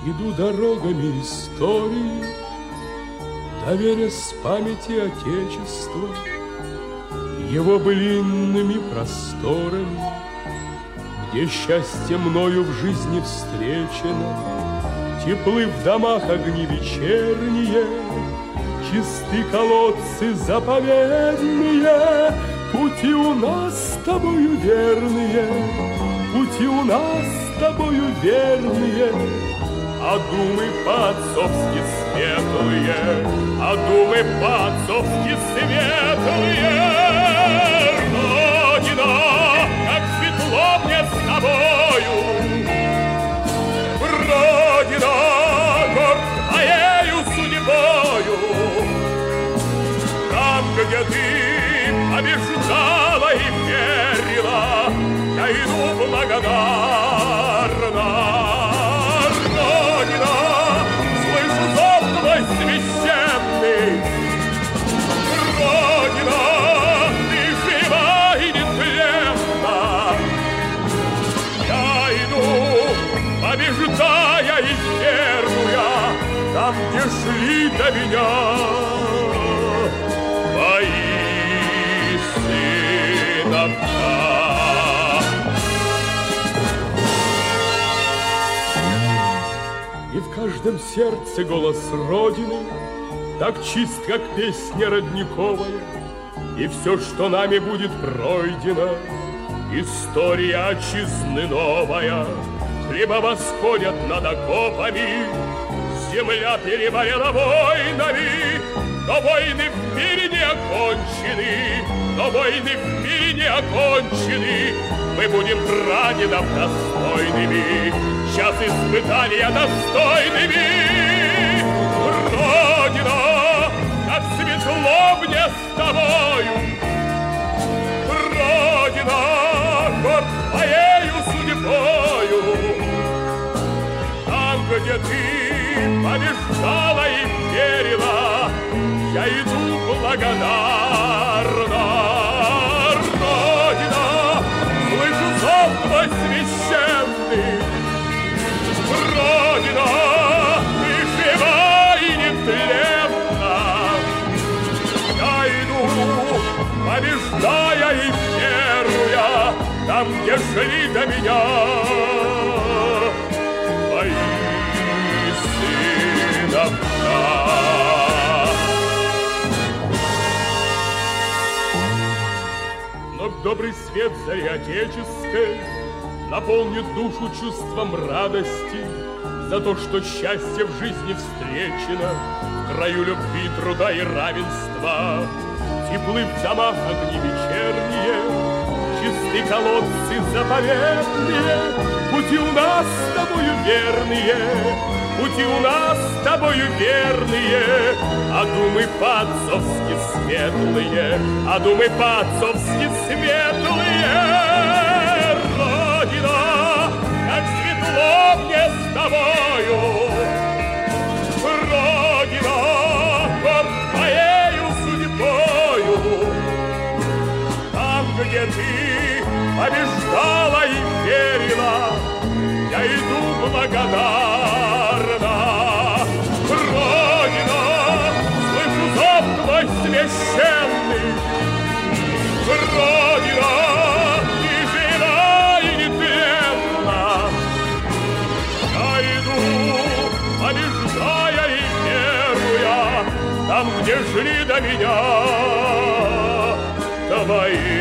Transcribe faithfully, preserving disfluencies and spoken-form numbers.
Иду дорогами истории, доверясь памяти Отечества, его былинными просторами, где счастье мною в жизни встречено. Теплы в домах огни вечерние, чисты колодцы заповедные. Пути у нас с тобою верные, пути у нас с тобою верные. А думы по-отцовски светлые, а думы по-отцовски светлые. Родина, как светло мне с тобою. Родина, горд твоею судьбою. Там, где ты побеждала и верила, я иду благодарна. Родина, слышу зов твой священный. Родина, ты жива и нетленна. Я иду, побеждая и веруя, там, где шли до меня твои сыновья. И в каждом сердце голос Родины, так чист, как песня родниковая. И все, что нами будет пройдено, история отчизны новая. Хлеба восходят над окопами, земля переболела войнами. Но войны в мире не окончены, но войны в мире не окончены. Мы будем прадедов достойными, час испытания достойными. Родина, как светло мне с тобою. Родина, горд твоею судьбою. Там, где ты побеждала и верила, я иду благодарна. Родина, слышу зов твой священный. Родина, ты жива и нетленна. Я иду, побеждая и веруя, там, где шли до меня твои сыновья. Но добрый свет зари отеческой наполнит душу чувством радости за то, что счастье в жизни встречено в краю любви, труда и равенства. Теплы в домах огни вечерние, чисты колодцы заповедные. Пути у нас с тобою верные, пути у нас с тобою верные. А думы по-отцовски светлые, а думы по-отцовски светлые. Родина, как светло мне с тобою. Родина, горд твоею судьбою. Там, где ты побеждала и верила, я иду благодарна. Родина, слышу зов твой священный. Родина, ты жива и нетленна. Я иду, побеждая и веруя, там, где шли до меня твои